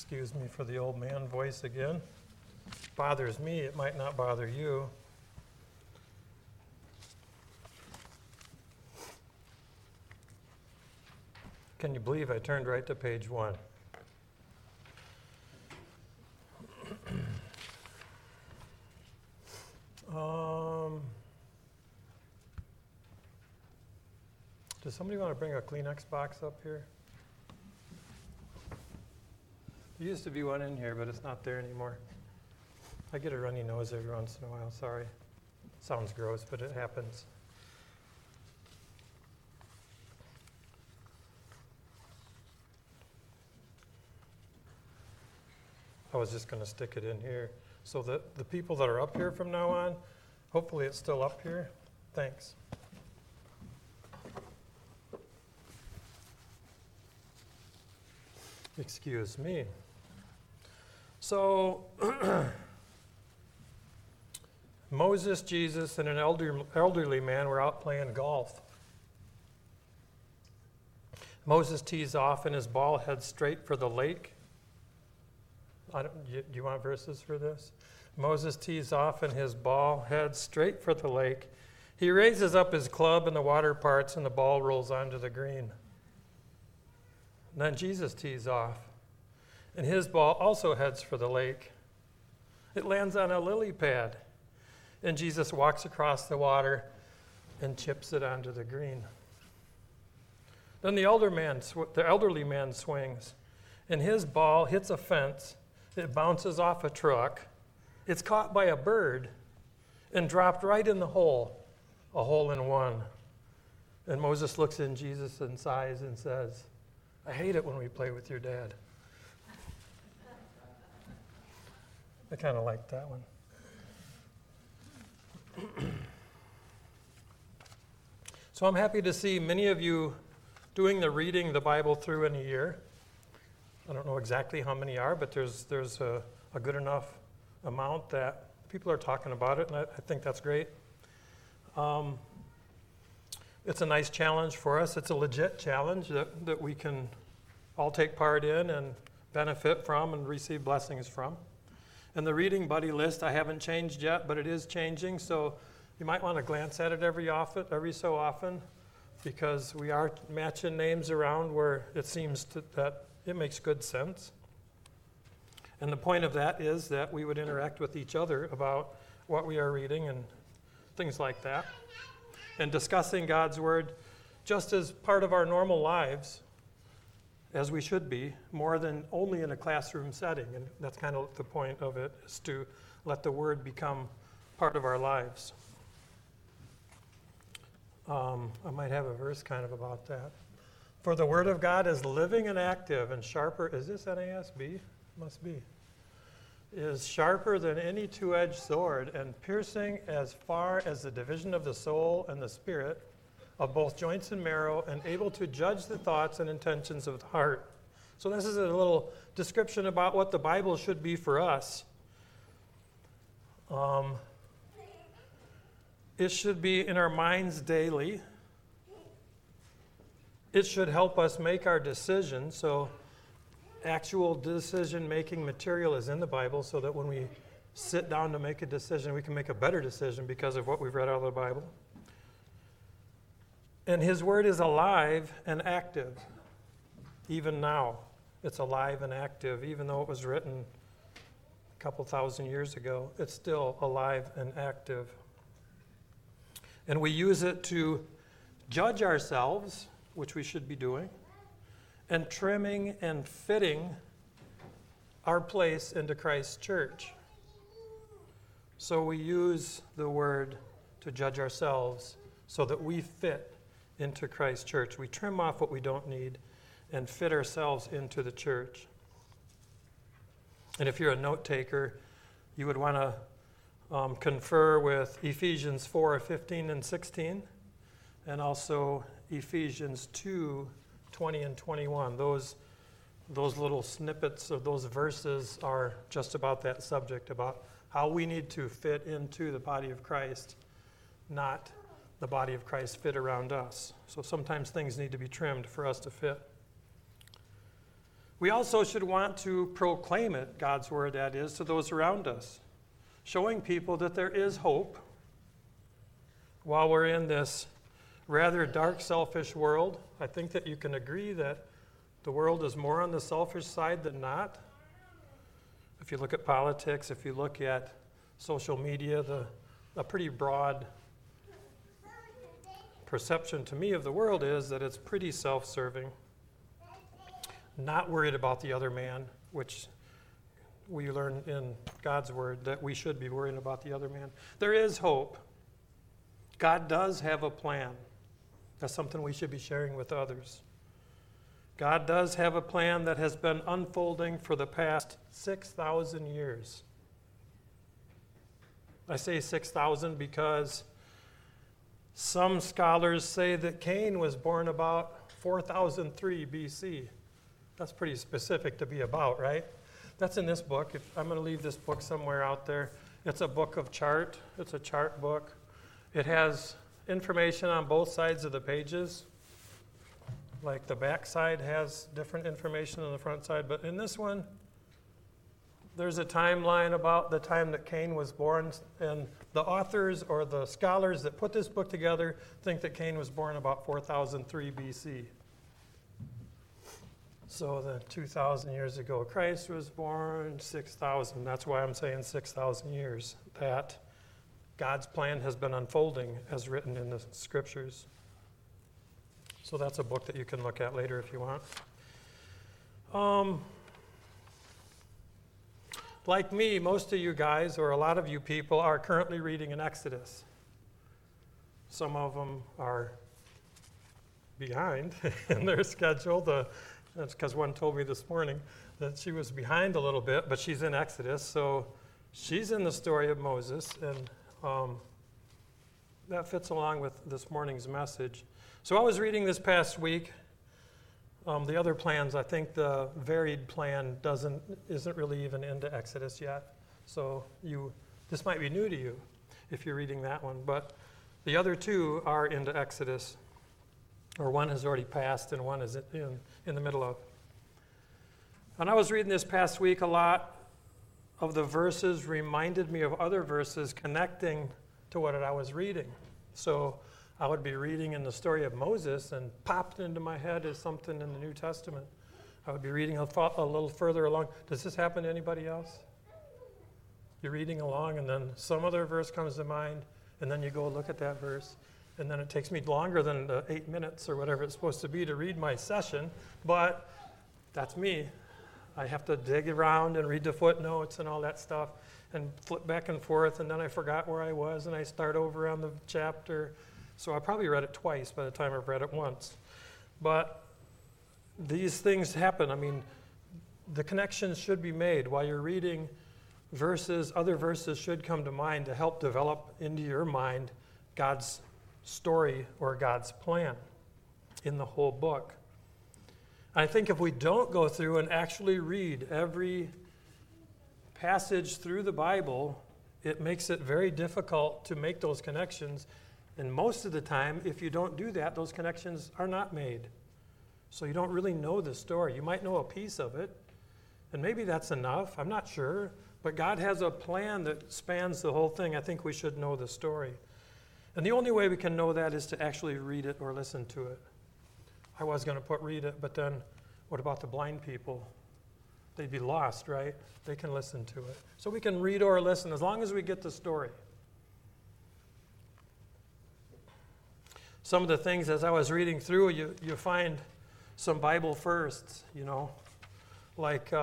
Excuse me for the old man voice again. Bothers me, it might not bother you. Can you believe I turned right to page 1? Does somebody want to bring a Kleenex box up here? There used to be one in here, but it's not there anymore. I get a runny nose every once in a while, sorry. Sounds gross, but it happens. I was just going to stick it in here so that the people that are up here from now on, hopefully it's still up here. Thanks. Excuse me. So, Moses, Jesus, and an elderly man were out playing golf. Moses tees off and his ball heads straight for the lake. Do you want verses for this? Moses tees off and his ball heads straight for the lake. He raises up his club and the water parts and the ball rolls onto the green. And then Jesus tees off, and his ball also heads for the lake. It lands on a lily pad, and Jesus walks across the water and chips it onto the green. Then the elderly man swings, and his ball hits a fence. It bounces off a truck. It's caught by a bird and dropped right in the hole, a hole in one. And Moses looks in Jesus and sighs and says, I hate it when we play with your dad. I kind of like that one. So I'm happy to see many of you doing the reading the Bible through in a year. I don't know exactly how many are, but there's a good enough amount that people are talking about it, and I think that's great. It's a nice challenge for us. It's a legit challenge that we can all take part in and benefit from and receive blessings from. And the reading buddy list I haven't changed yet, but it is changing, so you might want to glance at it every so often, because we are matching names around where it seems that it makes good sense. And the point of that is that we would interact with each other about what we are reading and things like that. And discussing God's Word just as part of our normal lives, as we should be, more than only in a classroom setting. And that's kind of the point of it, is to let the Word become part of our lives. I might have a verse kind of about that. For the Word of God is living and active and sharper. Is this NASB? Must be. Is sharper than any two-edged sword and piercing as far as the division of the soul and the spirit, of both joints and marrow, and able to judge the thoughts and intentions of the heart. So this is a little description about what the Bible should be for us. It should be in our minds daily. It should help us make our decisions. So actual decision-making material is in the Bible so that when we sit down to make a decision, we can make a better decision because of what we've read out of the Bible. And His Word is alive and active. Even now, it's alive and active. Even though it was written a couple thousand years ago, it's still alive and active. And we use it to judge ourselves, which we should be doing, and trimming and fitting our place into Christ's church. So we use the Word to judge ourselves so that we fit into Christ's church. We trim off what we don't need and fit ourselves into the church. And if you're a note taker, you would want to confer with Ephesians 4:15 and 16, and also Ephesians 2:20 and 21. Those little snippets of those verses are just about that subject, about how we need to fit into the body of Christ, not the body of Christ fit around us. So sometimes things need to be trimmed for us to fit. We also should want to proclaim it, God's word that is, to those around us, showing people that there is hope while we're in this rather dark, selfish world. I think that you can agree that the world is more on the selfish side than not. If you look at politics, if you look at social media, a pretty broad perception to me of the world is that it's pretty self-serving, not worried about the other man, which we learn in God's word that we should be worrying about the other man. There is hope. God does have a plan. That's something we should be sharing with others. God does have a plan that has been unfolding for the past 6,000 years. I say 6,000 because some scholars say that Cain was born about 4003 BC. That's pretty specific to be about, right? That's in this book. I'm going to leave this book somewhere out there. It's a book of chart. It's a chart book. It has information on both sides of the pages. Like the back side has different information than the front side, but in this one, there's a timeline about the time that Cain was born, and the authors or the scholars that put this book together think that Cain was born about 4003 BC. So the 2,000 years ago, Christ was born, 6,000. That's why I'm saying 6,000 years. That God's plan has been unfolding as written in the scriptures. So that's a book that you can look at later if you want. Like me, most of you guys, or a lot of you people, are currently reading in Exodus. Some of them are behind in their schedule. That's because one told me this morning that she was behind a little bit, but she's in Exodus. So she's in the story of Moses, and that fits along with this morning's message. So I was reading this past week. The other plans, I think the varied plan isn't really even into Exodus yet. So this might be new to you if you're reading that one. But the other two are into Exodus, or one has already passed and one is in the middle of. And I was reading this past week, a lot of the verses reminded me of other verses connecting to what I was reading. So I would be reading in the story of Moses, and popped into my head is something in the New Testament. I would be reading a little further along. Does this happen to anybody else? You're reading along, and then some other verse comes to mind, and then you go look at that verse, and then it takes me longer than the 8 minutes or whatever it's supposed to be to read my session, but that's me. I have to dig around and read the footnotes and all that stuff, and flip back and forth, and then I forgot where I was, and I start over on the chapter. So I probably read it twice by the time I've read it once. But these things happen. I mean, the connections should be made while you're reading verses. Other verses should come to mind to help develop into your mind God's story or God's plan in the whole book. I think if we don't go through and actually read every passage through the Bible, it makes it very difficult to make those connections. And most of the time, if you don't do that, those connections are not made. So you don't really know the story. You might know a piece of it, and maybe that's enough. I'm not sure. But God has a plan that spans the whole thing. I think we should know the story. And the only way we can know that is to actually read it or listen to it. I was going to put read it, but then what about the blind people? They'd be lost, right? They can listen to it. So we can read or listen as long as we get the story. Some of the things as I was reading through, you find some Bible firsts, like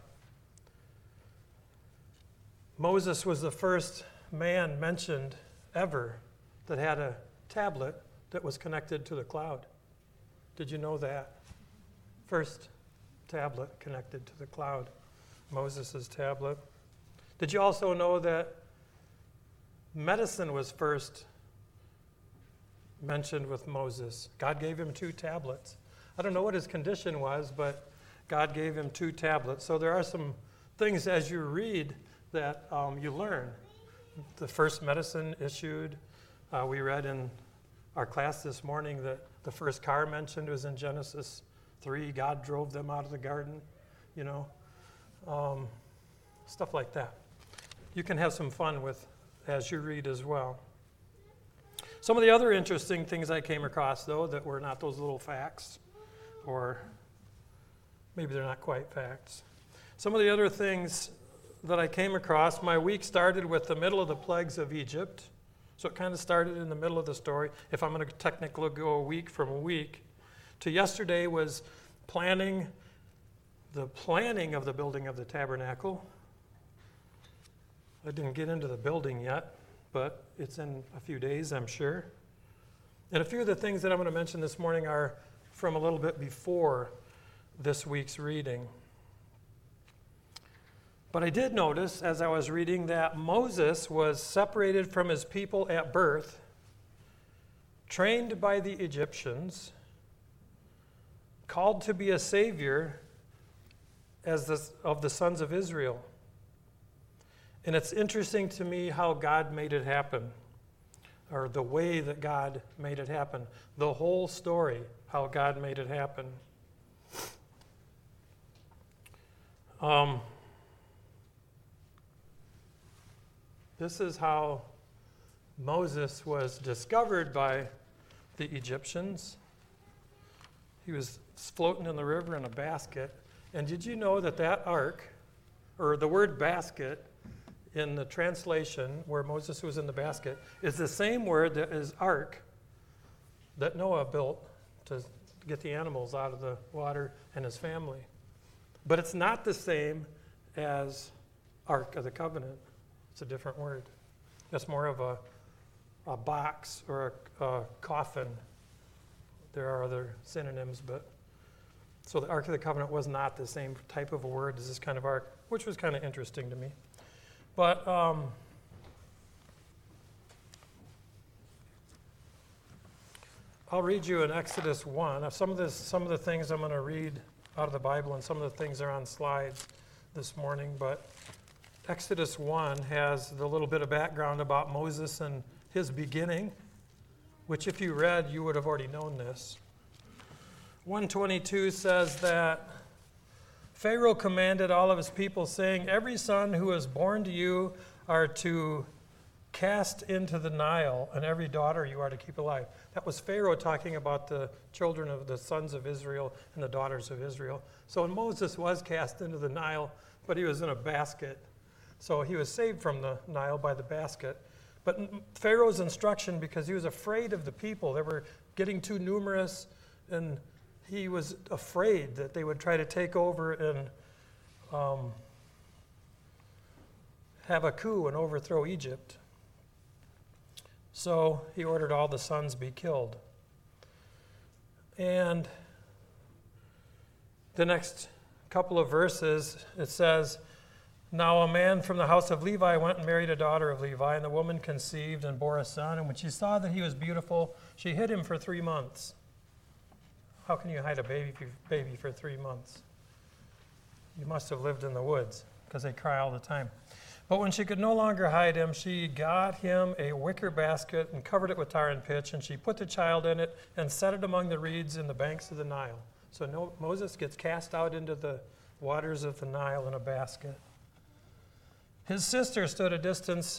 Moses was the first man mentioned ever that had a tablet that was connected to the cloud. Did you know that? First tablet connected to the cloud, Moses' tablet. Did you also know that medicine was first mentioned with Moses? God gave him 2 tablets. I don't know what his condition was, but God gave him 2 tablets. So there are some things as you read that you learn. The first medicine issued, we read in our class this morning that the first car mentioned was in Genesis 3. God drove them out of the garden. Stuff like that. You can have some fun with as you read as well. Some of the other interesting things I came across, though, that were not those little facts, or maybe they're not quite facts. Some of the other things that I came across, my week started with the middle of the plagues of Egypt. So it kind of started in the middle of the story. If I'm going to technically go a week from a week, to yesterday was the planning of the building of the tabernacle. I didn't get into the building yet, but it's in a few days, I'm sure. And a few of the things that I'm going to mention this morning are from a little bit before this week's reading. But I did notice as I was reading that Moses was separated from his people at birth, trained by the Egyptians, called to be a savior of the sons of Israel. And it's interesting to me how God made it happen, or the way that God made it happen. The whole story, how God made it happen. This is how Moses was discovered by the Egyptians. He was floating in the river in a basket. And did you know that ark, or the word basket, in the translation where Moses was in the basket, is the same word that is ark that Noah built to get the animals out of the water and his family. But it's not the same as Ark of the Covenant. It's a different word. That's more of a box or a coffin. There are other synonyms, but so the Ark of the Covenant was not the same type of a word as this kind of ark, which was kind of interesting to me. But I'll read you in Exodus 1. Some of the things I'm going to read out of the Bible, and some of the things are on slides this morning, but Exodus 1 has the little bit of background about Moses and his beginning, which if you read, you would have already known this. 1:22 says that Pharaoh commanded all of his people, saying, "Every son who is born to you are to cast into the Nile, and every daughter you are to keep alive." That was Pharaoh talking about the children of the sons of Israel and the daughters of Israel. So Moses was cast into the Nile, but he was in a basket. So he was saved from the Nile by the basket. But Pharaoh's instruction, because he was afraid of the people, they were getting too numerous, and he was afraid that they would try to take over and have a coup and overthrow Egypt. So he ordered all the sons be killed. And the next couple of verses, it says, "Now a man from the house of Levi went and married a daughter of Levi, and the woman conceived and bore a son. And when she saw that he was beautiful, she hid him for 3 months." How can you hide a baby for 3 months? You must have lived in the woods, because they cry all the time. "But when she could no longer hide him, she got him a wicker basket and covered it with tar and pitch, and she put the child in it and set it among the reeds in the banks of the Nile." So Moses gets cast out into the waters of the Nile in a basket. His sister stood a distance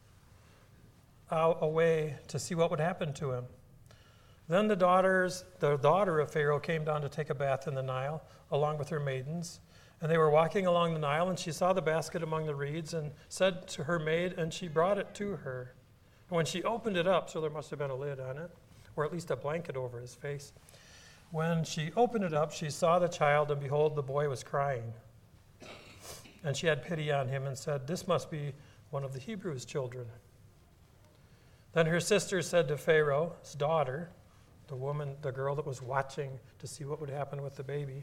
away to see what would happen to him. Then the daughter of Pharaoh came down to take a bath in the Nile, along with her maidens. And they were walking along the Nile, and she saw the basket among the reeds, and said to her maid, and she brought it to her. And when she opened it up, so there must have been a lid on it, or at least a blanket over his face. When she opened it up, she saw the child, and behold, the boy was crying. And she had pity on him and said, "This must be one of the Hebrews' children." Then her sister said to Pharaoh's daughter, the girl that was watching to see what would happen with the baby,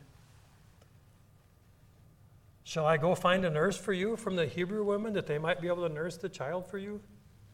"Shall I go find a nurse for you from the Hebrew women, that they might be able to nurse the child for you?"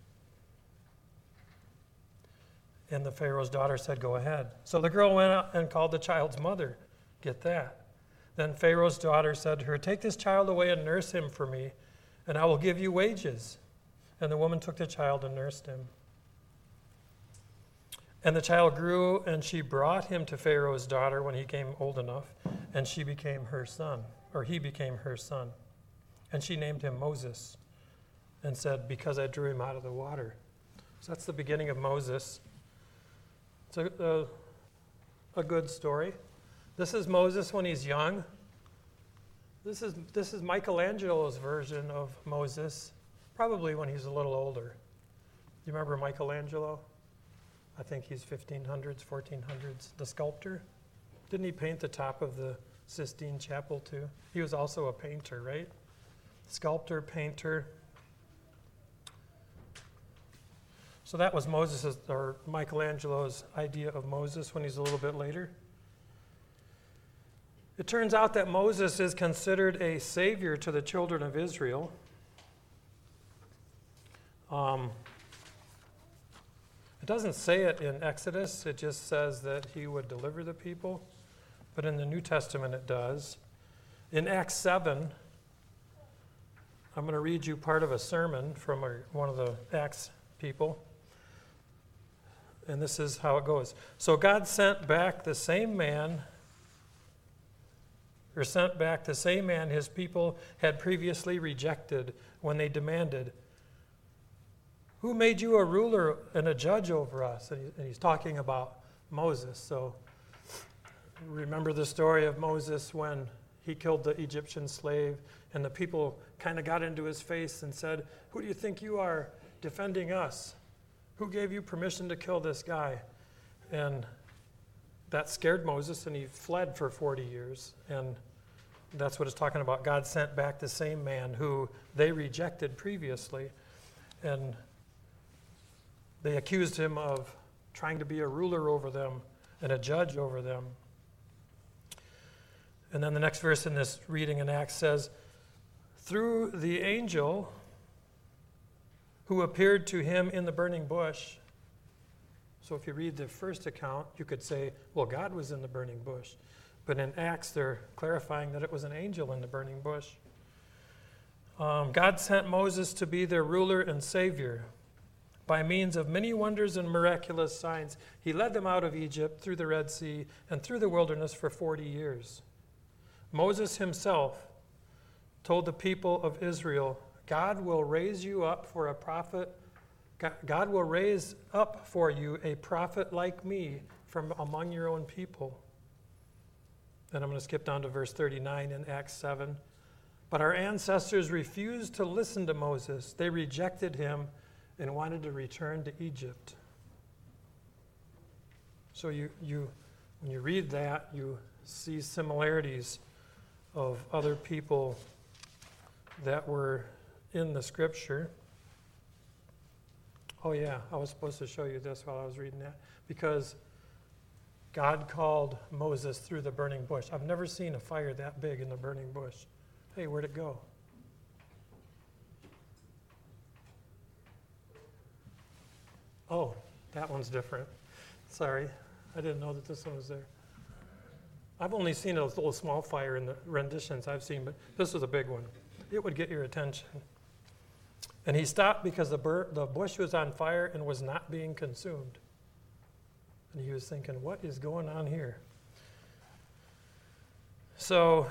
And the Pharaoh's daughter said, "Go ahead." So the girl went out and called the child's mother. Get that. Then Pharaoh's daughter said to her, "Take this child away and nurse him for me, and I will give you wages." And the woman took the child and nursed him. And the child grew, and she brought him to Pharaoh's daughter when he came old enough, and she became her son, or he became her son. And she named him Moses and said, because I drew him out of the water. So that's the beginning of Moses. It's a good story. This is Moses when he's young. This is Michelangelo's version of Moses, probably when he's a little older. You remember Michelangelo? I think he's 1500s, 1400s, the sculptor. Didn't he paint the top of the Sistine Chapel too? He was also a painter, right? Sculptor, painter. So that was Moses' or Michelangelo's idea of Moses when he's a little bit later. It turns out that Moses is considered a savior to the children of Israel. It doesn't say it in Exodus, it just says that he would deliver the people. But in the New Testament it does. In Acts 7, I'm going to read you part of a sermon from one of the Acts people. And this is how it goes. So God sent back the same man his people had previously rejected when they demanded, who made you a ruler and a judge over us? And he's talking about Moses. So remember the story of Moses when he killed the Egyptian slave and the people kind of got into his face and said, who do you think you are defending us? Who gave you permission to kill this guy? And that scared Moses and he fled for 40 years. And that's what it's talking about. God sent back the same man who they rejected previously. And they accused him of trying to be a ruler over them and a judge over them. And then the next verse in this reading in Acts says, through the angel who appeared to him in the burning bush. So if you read the first account, you could say, well, God was in the burning bush. But in Acts, they're clarifying that it was an angel in the burning bush. God sent Moses to be their ruler and savior. By means of many wonders and miraculous signs, he led them out of Egypt through the Red Sea and through the wilderness for 40 years. Moses himself told the people of Israel, God will raise you up for a prophet. God will raise up for you a prophet like me from among your own people. Then I'm going to skip down to verse 39 in Acts 7. But our ancestors refused to listen to Moses. They rejected him and wanted to return to Egypt. So when you read that, you see similarities of other people that were in the scripture. Oh yeah, I was supposed to show you this while I was reading that. Because God called Moses through the burning bush. I've never seen a fire that big in the burning bush. Hey, where'd it go? Oh, that one's different. Sorry, I didn't know that this one was there. I've only seen a little small fire in the renditions I've seen, but this was a big one. It would get your attention. And he stopped because the bush was on fire and was not being consumed. And he was thinking, what is going on here? So,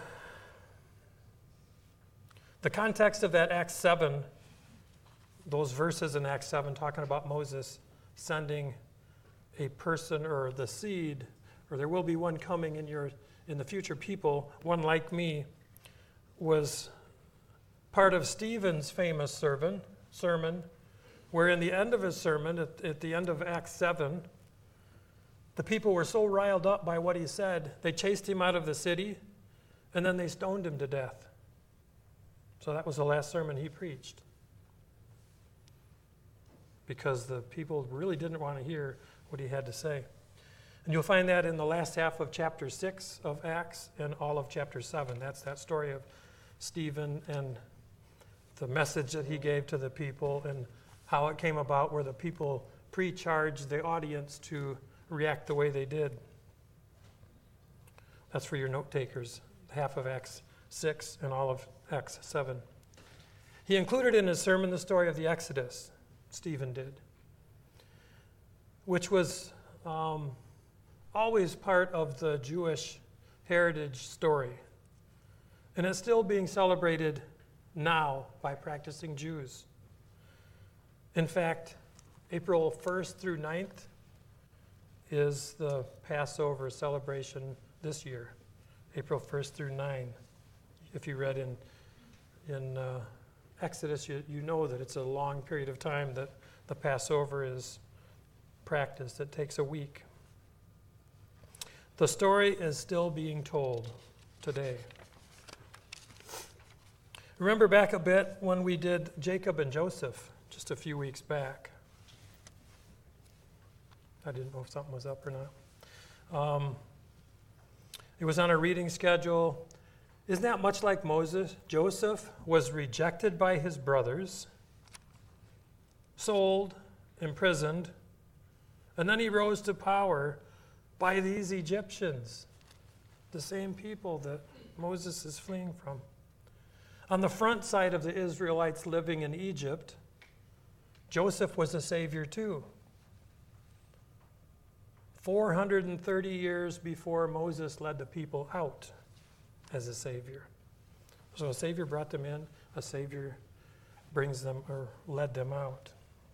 the context of that Acts 7, those verses in Acts 7 talking about Moses sending a person or the seed, or there will be one coming in the future people, one like me, was part of Stephen's famous sermon, where in the end of his sermon, at the end of Acts 7, the people were so riled up by what he said, they chased him out of the city, and then they stoned him to death. So that was the last sermon he preached. Because the people really didn't want to hear what he had to say. And you'll find that in the last half of chapter 6 of Acts and all of chapter 7. That's that story of Stephen and the message that he gave to the people and how it came about where the people pre-charged the audience to react the way they did. That's for your note takers, half of Acts 6 and all of Acts 7. He included in his sermon the story of the Exodus, Stephen did, which was always part of the Jewish heritage story. And it's still being celebrated now by practicing Jews. In fact, April 1st through 9th is the Passover celebration this year, April 1st through 9. If you read in Exodus, you know that it's a long period of time that the Passover is practiced. It takes a week. The story is still being told today. Remember back a bit when we did Jacob and Joseph just a few weeks back. I didn't know if something was up or not. It was on a reading schedule. Isn't that much like Moses? Joseph was rejected by his brothers, sold, imprisoned, and then he rose to power by these Egyptians, the same people that Moses is fleeing from. On the front side of the Israelites living in Egypt, Joseph was a savior too. 430 years before Moses led the people out as a savior. So a savior brought them in, a savior brings them or led them out.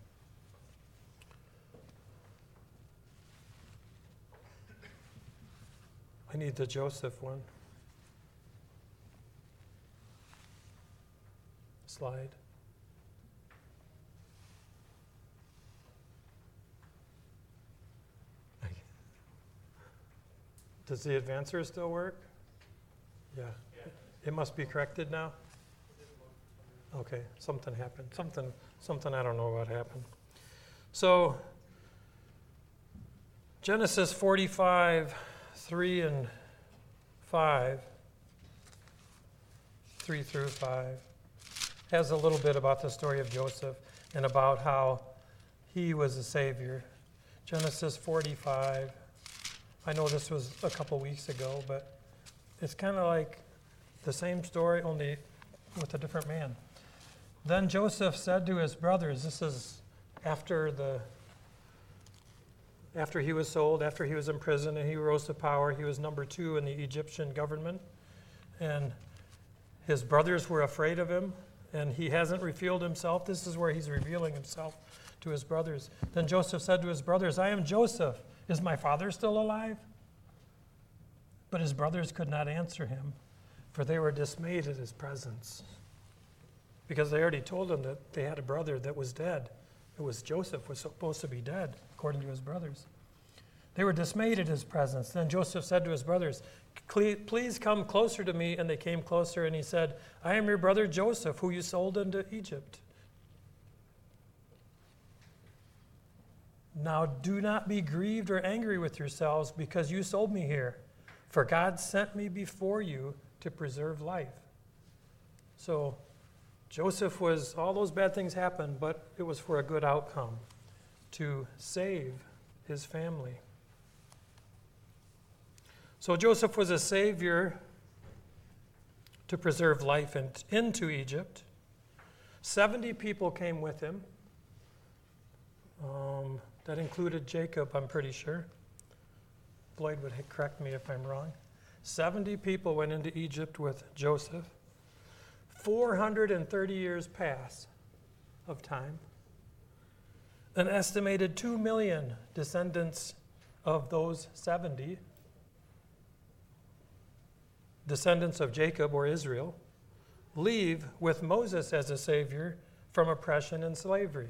I need the Joseph one. Slide. Does the advancer still work? Yeah. It must be corrected now? Okay, something happened. Something I don't know what happened. So, Genesis 45, 3 and 5, 3 through 5, has a little bit about the story of Joseph and about how he was a savior. Genesis 45. I know this was a couple weeks ago, but it's kind of like the same story, only with a different man. Then Joseph said to his brothers, this is after he was sold, after he was in prison and he rose to power. He was number 2 in the Egyptian government. And his brothers were afraid of him, and he hasn't revealed himself. This is where he's revealing himself to his brothers. Then Joseph said to his brothers, I am Joseph. Is my father still alive? But his brothers could not answer him, for they were dismayed at his presence. Because they already told him that they had a brother that was dead. It was Joseph was supposed to be dead, according to his brothers. They were dismayed at his presence. Then Joseph said to his brothers, please come closer to me. And they came closer, and he said, I am your brother Joseph, who you sold into Egypt. Now do not be grieved or angry with yourselves because you sold me here. For God sent me before you to preserve life. So Joseph all those bad things happened, but it was for a good outcome, to save his family. So Joseph was a savior to preserve life into Egypt. 70 people came with him. That included Jacob, I'm pretty sure. Floyd would correct me if I'm wrong. 70 people went into Egypt with Joseph. 430 years pass of time. An estimated 2 million descendants of those 70, descendants of Jacob or Israel, leave with Moses as a savior from oppression and slavery.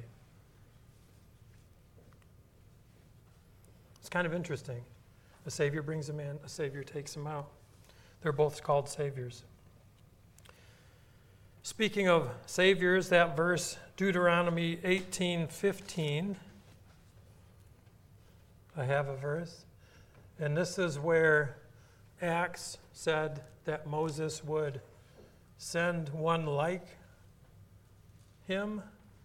It's kind of interesting. A savior brings them in, a savior takes them out. They're both called saviors. Speaking of saviors, that verse, Deuteronomy 18:15, I have a verse. And this is where Acts said that Moses would send one like him.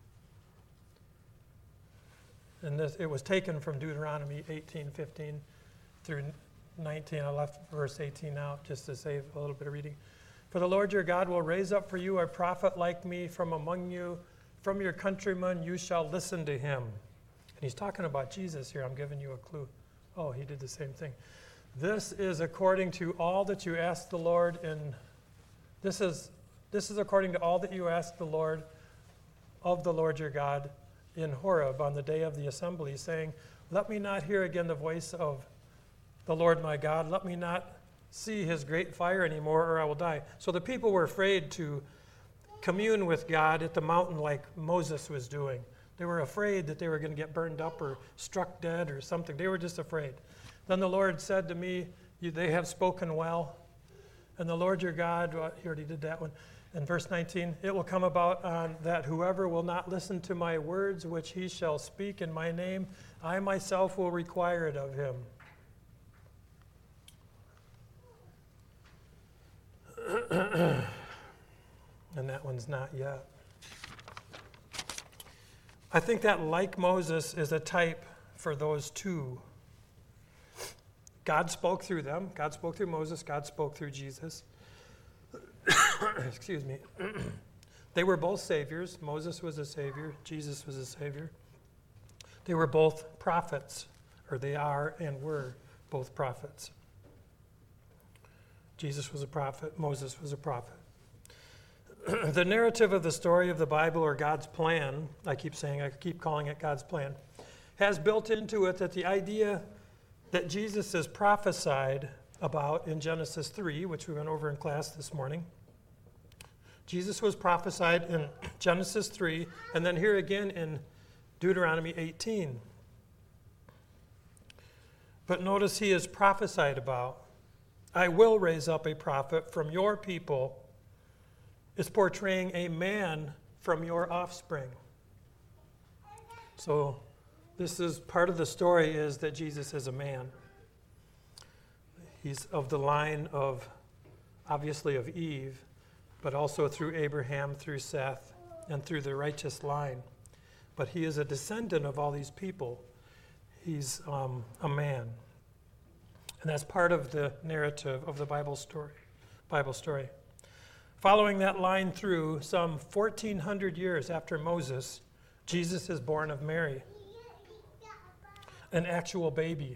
And it was taken from Deuteronomy 18:15 through 19. I left verse 18 out just to save a little bit of reading. For the Lord your God will raise up for you a prophet like me from among you. From your countrymen you shall listen to him. And he's talking about Jesus here. I'm giving you a clue. Oh, he did the same thing. This is according to all that you asked the Lord this is according to all that you asked the Lord of the Lord your God in Horeb on the day of the assembly, saying, let me not hear again the voice of the Lord my God. Let me not see his great fire anymore, or I will die. So the people were afraid to commune with God at the mountain like Moses was doing. They were afraid that they were going to get burned up or struck dead or something. They were just afraid. Then the Lord said to me, they have spoken well. And the Lord your God, he already did that one. In verse 19, it will come about on that whoever will not listen to my words, which he shall speak in my name, I myself will require it of him. And that one's not yet. I think that, like Moses, is a type for those two. God spoke through them. God spoke through Moses. God spoke through Jesus. Excuse me. They were both saviors. Moses was a savior. Jesus was a savior. They were both prophets, or they are and were both prophets. Jesus was a prophet. Moses was a prophet. The narrative of the story of the Bible, or God's plan, I keep calling it God's plan, has built into it that the idea that Jesus is prophesied about in Genesis 3, which we went over in class this morning. Jesus was prophesied in Genesis 3, and then here again in Deuteronomy 18. But notice he is prophesied about. I will raise up a prophet from your people. It's portraying a man from your offspring. So this is part of the story, is that Jesus is a man. He's of the line of, obviously, of Eve, but also through Abraham, through Seth, and through the righteous line. But he is a descendant of all these people. He's a man. And that's part of the narrative of the Bible story. Following that line through, some 1,400 years after Moses, Jesus is born of Mary, an actual baby.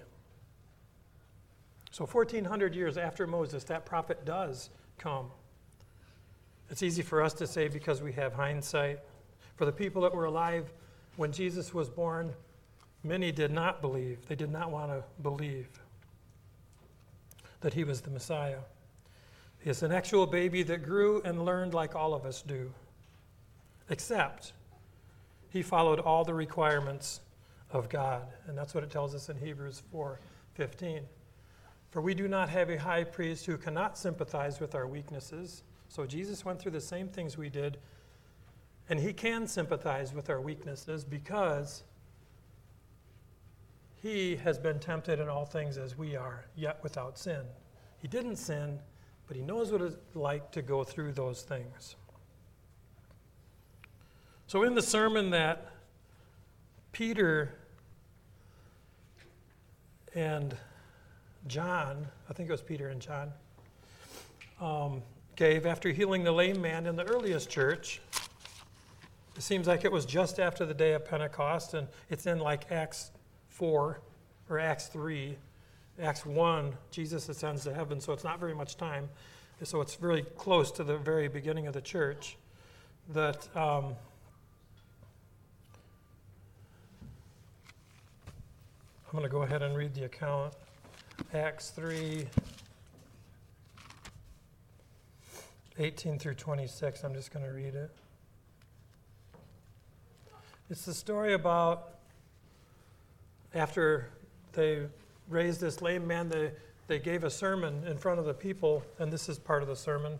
So 1,400 years after Moses, that prophet does come. It's easy for us to say because we have hindsight. For the people that were alive when Jesus was born, many did not believe. They did not want to believe that he was the Messiah. He is an actual baby that grew and learned like all of us do, except he followed all the requirements of God. And that's what it tells us in Hebrews 4:15. For we do not have a high priest who cannot sympathize with our weaknesses. So Jesus went through the same things we did, and he can sympathize with our weaknesses because he has been tempted in all things as we are, yet without sin. He didn't sin, but he knows what it's like to go through those things. So in the sermon that Peter and John, I think it was Peter and John, gave after healing the lame man in the earliest church, it seems like it was just after the day of Pentecost, and it's in like Acts 4 or Acts 3. Acts 1, Jesus ascends to heaven, so it's not very much time. So it's really close to the very beginning of the church that I'm going to go ahead and read the account. Acts 3, 18 through 26. I'm just going to read it. It's the story about after they raised this lame man, they gave a sermon in front of the people, and this is part of the sermon.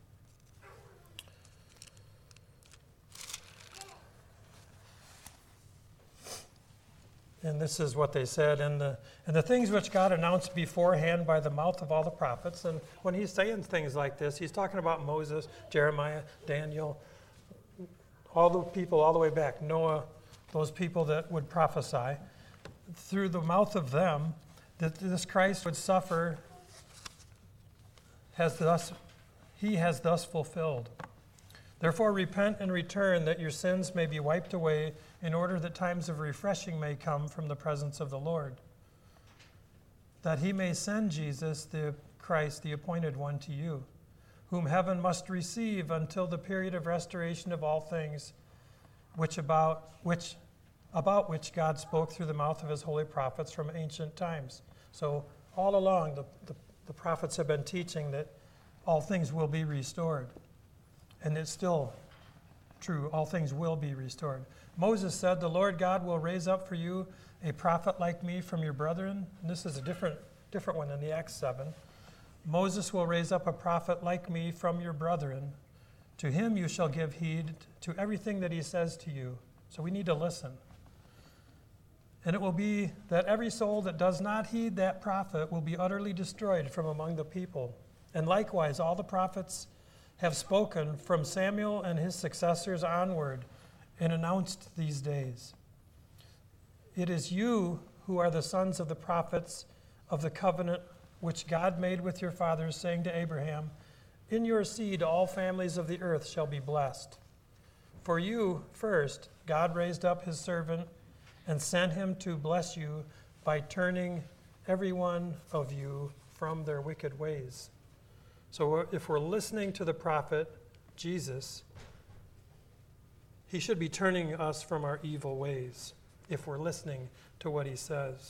And this is what they said, and the things which God announced beforehand by the mouth of all the prophets. And when he's saying things like this, he's talking about Moses, Jeremiah, Daniel, all the people all the way back, Noah, those people that would prophesy. Through the mouth of them, that this Christ would suffer, he has thus fulfilled. Therefore repent and return, that your sins may be wiped away, in order that times of refreshing may come from the presence of the Lord. that he may send Jesus, the Christ, the appointed one, to you, whom heaven must receive until the period of restoration of all things, about which God spoke through the mouth of his holy prophets from ancient times. So all along, the prophets have been teaching that all things will be restored. And it's still true, all things will be restored. Moses said, the Lord God will raise up for you a prophet like me from your brethren. And this is a different one in the Acts 7. Moses will raise up a prophet like me from your brethren. To him you shall give heed to everything that he says to you. So we need to listen. And it will be that every soul that does not heed that prophet will be utterly destroyed from among the people. And likewise, all the prophets have spoken from Samuel and his successors onward and announced these days. It is you who are the sons of the prophets of the covenant which God made with your fathers, saying to Abraham, in your seed all families of the earth shall be blessed. For you, first, God raised up his servant and sent him to bless you by turning every one of you from their wicked ways. So if we're listening to the prophet, Jesus, he should be turning us from our evil ways if we're listening to what he says.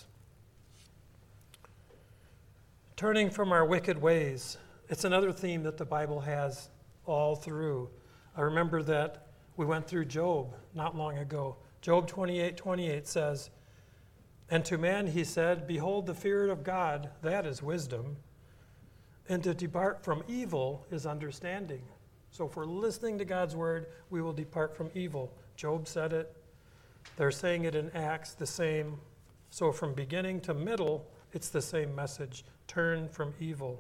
Turning from our wicked ways. It's another theme that the Bible has all through. I remember that we went through Job not long ago. Job 28:28 says, and to man he said, behold, the fear of God, that is wisdom, and to depart from evil is understanding. So if we're listening to God's word, we will depart from evil. Job said it. They're saying it in Acts, the same. So from beginning to middle, it's the same message. Turn from evil.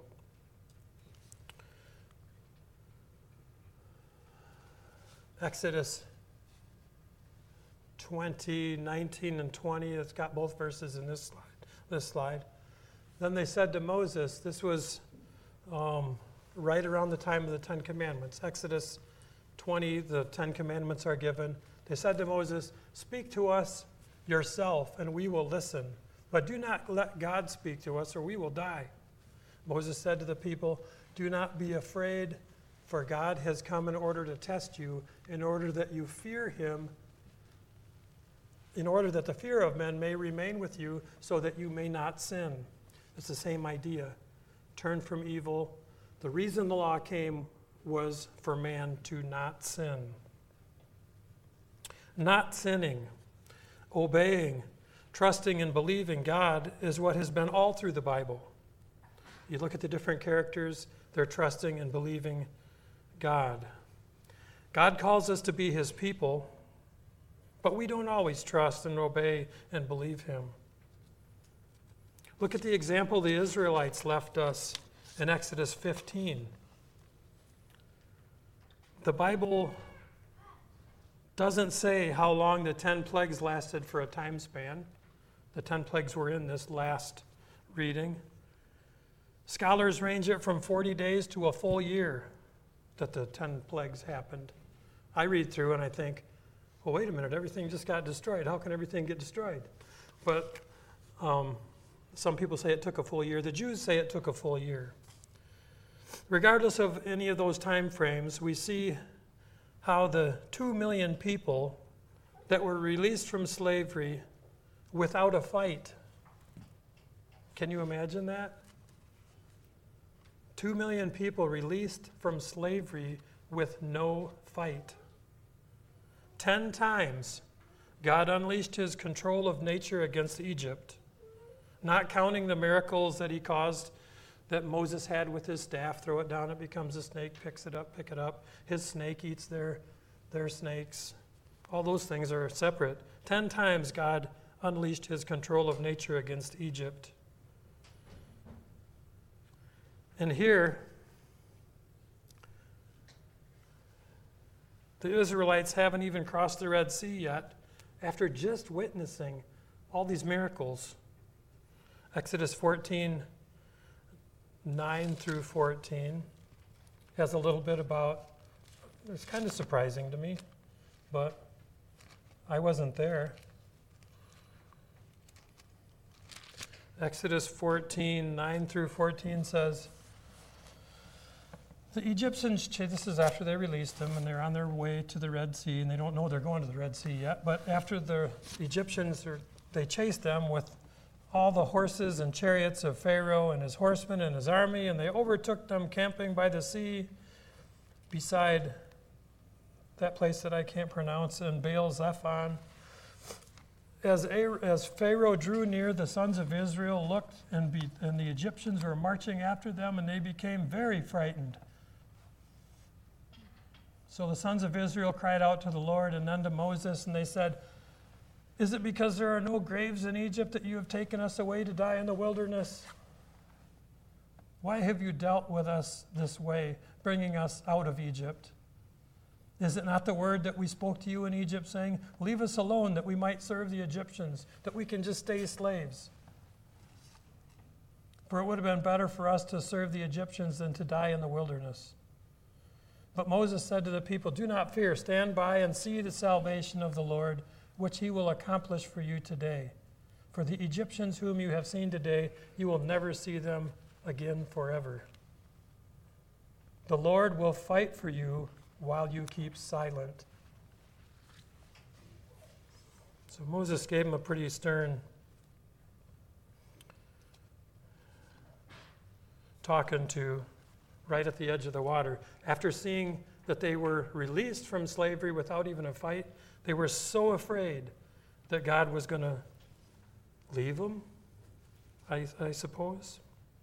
Exodus 20, 19, and 20. It's got both verses in this slide. Then they said to Moses, this was right around the time of the Ten Commandments. Exodus 20, the Ten Commandments are given. They said to Moses, speak to us yourself, and we will listen. But do not let God speak to us, or we will die. Moses said to the people, do not be afraid, for God has come in order to test you, in order that you fear him, in order that the fear of men may remain with you, so that you may not sin. It's the same idea. Turn from evil. The reason the law came was for man to not sin. Not sinning, obeying, trusting and believing God is what has been all through the Bible. You look at the different characters, they're trusting and believing God. God calls us to be his people, but we don't always trust and obey and believe him. Look at the example the Israelites left us in Exodus 15. The Bible doesn't say how long the 10 plagues lasted for a time span. The 10 plagues were in this last reading. Scholars range it from 40 days to a full year that the 10 plagues happened. I read through and I think, well, wait a minute, everything just got destroyed. How can everything get destroyed? But some people say it took a full year. The Jews say it took a full year. Regardless of any of those time frames, we see how the 2 million people that were released from slavery without a fight. Can you imagine that? 2 million people released from slavery with no fight. 10 times God unleashed his control of nature against Egypt, not counting the miracles that he caused, that Moses had with his staff. Throw it down, it becomes a snake, picks it up, pick it up. His snake eats their snakes. All those things are separate. 10 times God unleashed his control of nature against Egypt. And here, the Israelites haven't even crossed the Red Sea yet, after just witnessing all these miracles. Exodus 14, 9 through 14 has a little bit about, it's kind of surprising to me, but I wasn't there. Exodus 14, 9 through 14 says, the Egyptians, this is after they released them and they're on their way to the Red Sea, and they don't know they're going to the Red Sea yet, but after the Egyptians, they chased them with all the horses and chariots of Pharaoh and his horsemen and his army, and they overtook them camping by the sea beside that place that I can't pronounce, in Baal Zephon. As Pharaoh drew near, the sons of Israel looked, and the Egyptians were marching after them, and they became very frightened. So the sons of Israel cried out to the Lord and then to Moses, and they said, is it because there are no graves in Egypt that you have taken us away to die in the wilderness? Why have you dealt with us this way, bringing us out of Egypt? Is it not the word that we spoke to you in Egypt, saying, leave us alone that we might serve the Egyptians, that we can just stay slaves? For it would have been better for us to serve the Egyptians than to die in the wilderness. But Moses said to the people, do not fear, stand by and see the salvation of the Lord, which he will accomplish for you today. For the Egyptians whom you have seen today, you will never see them again forever. The Lord will fight for you while you keep silent. So Moses gave him a pretty stern talking to right at the edge of the water. After seeing that they were released from slavery without even a fight, they were so afraid that God was going to leave them, I suppose.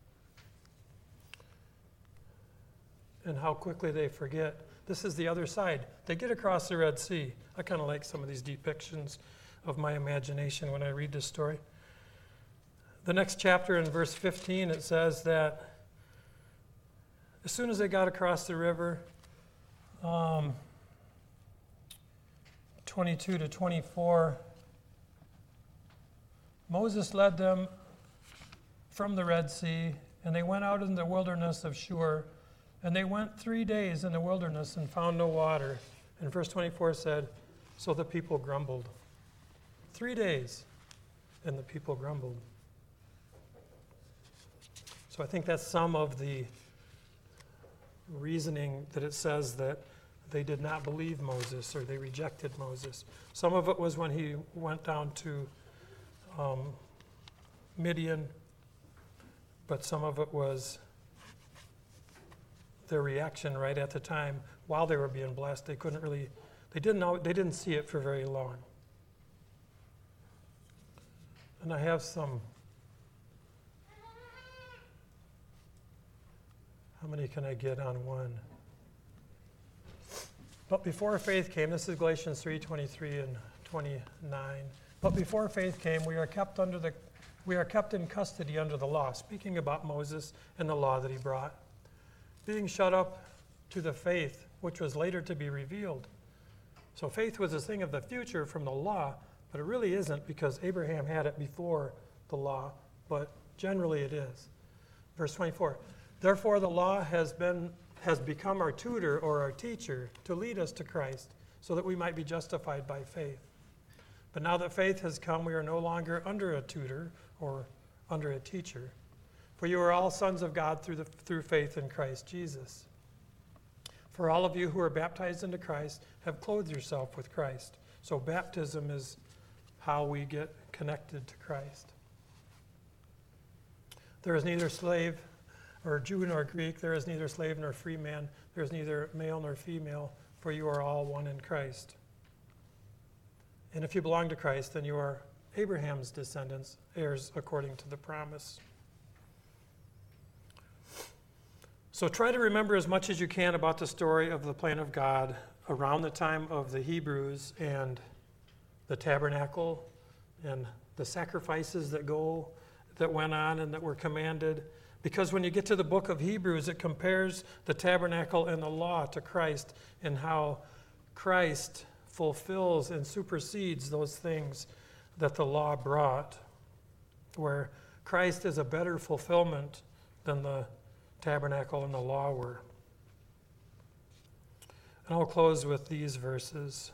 And how quickly they forget. This is the other side. They get across the Red Sea. I kind of like some of these depictions of my imagination when I read this story. The next chapter in verse 15, it says that as soon as they got across the river, 22 to 24, Moses led them from the Red Sea, and they went out in the wilderness of Shur, and they went 3 days in the wilderness and found no water. And verse 24 said, so the people grumbled. 3 days, and the people grumbled. So I think that's some of the reasoning that it says that they did not believe Moses, or they rejected Moses. Some of it was when he went down to Midian, but some of it was their reaction right at the time while they were being blessed. They didn't see it for very long. And I have some. How many can I get on one? But before faith came, this is Galatians 3:23 and 29. But before faith came, we are kept in custody under the law, speaking about Moses and the law that he brought, being shut up to the faith which was later to be revealed. So faith was a thing of the future from the law, but it really isn't, because Abraham had it before the law, but generally it is. Verse 24, therefore the law has become our tutor or our teacher to lead us to Christ, so that we might be justified by faith. But now that faith has come, we are no longer under a tutor or under a teacher. For you are all sons of God through faith in Christ Jesus. For all of you who are baptized into Christ have clothed yourself with Christ. So baptism is how we get connected to Christ. There is neither slave or Jew nor Greek, there is neither slave nor free man, there is neither male nor female, for you are all one in Christ. And if you belong to Christ, then you are Abraham's descendants, heirs according to the promise. So try to remember as much as you can about the story of the plan of God around the time of the Hebrews and the tabernacle and the sacrifices that went on and that were commanded. Because when you get to the book of Hebrews, it compares the tabernacle and the law to Christ, and how Christ fulfills and supersedes those things that the law brought, where Christ is a better fulfillment than the tabernacle and the law were. And I'll close with these verses.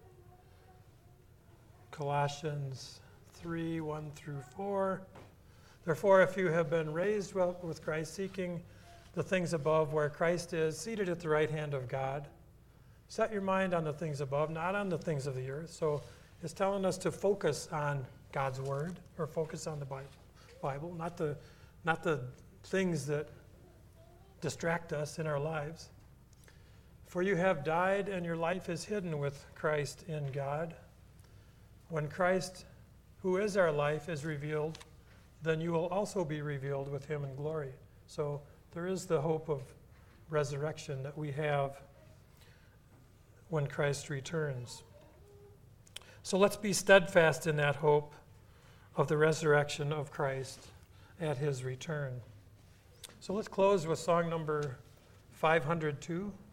Colossians 3:1-4. Therefore, if you have been raised with Christ, seeking the things above where Christ is, seated at the right hand of God, set your mind on the things above, not on the things of the earth. So it's telling us to focus on God's word, or focus on the Bible, not the things that distract us in our lives. For you have died, and your life is hidden with Christ in God. When Christ, who is our life, is revealed, then you will also be revealed with him in glory. So there is the hope of resurrection that we have when Christ returns. So let's be steadfast in that hope of the resurrection of Christ at his return. So let's close with song number 502.